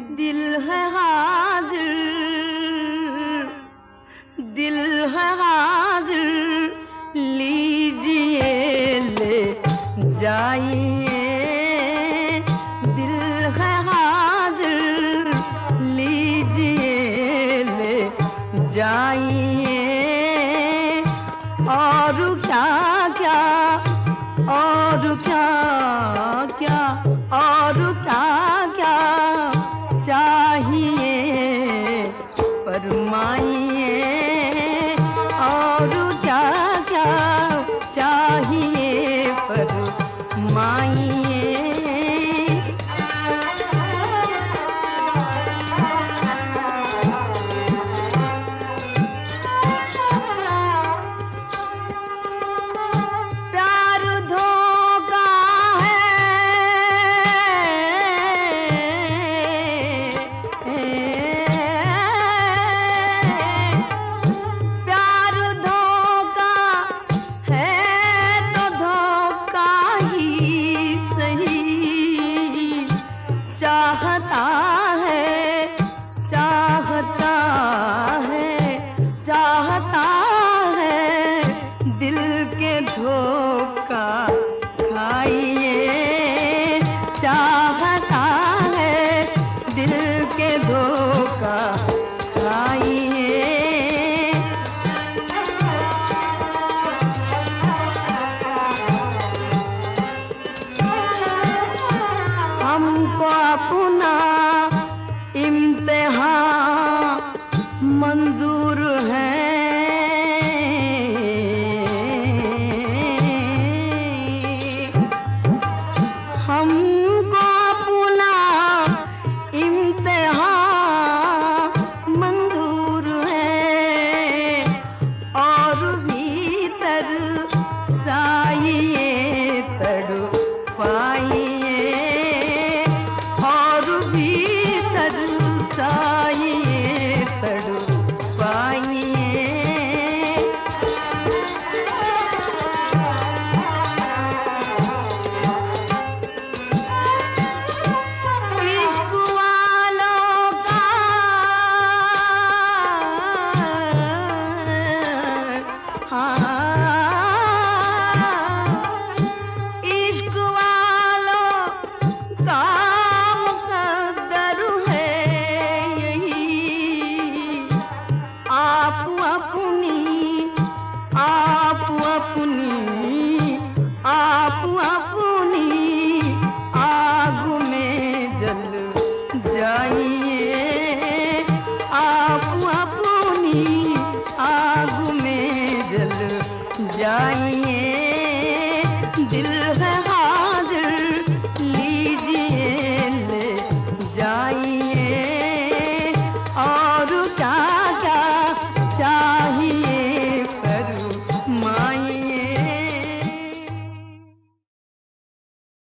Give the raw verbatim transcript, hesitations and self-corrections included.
दिल है हाजिर, दिल है हाजिर, लीजिए ले जाइए। दिल है हाजिर, लीजिए ले जाइए। और क्या क्या, और क्या क्या, और क्या क्या चाहिए फरमाइए। और क्या क्या चाहिए फरमाइए। चाहता है, चाहता है, चाहता है, दिल के धोखा खाइए। चाहता है, दिल के धोखा खाइए। हमको अपना इम्तिहान मंजूर है। हमको अपना इम्तिहान मंजूर है। और भीतर साइए तड़पाइए। और भीतर साइए तड़पाइए। इश्क वालों का हाँ, इश्क वालों का मुकद्दर है यही। आप अपनी, आप अपनी, आप अपनी आग में जल जाइए। आप अपनी आग में जल जाइए।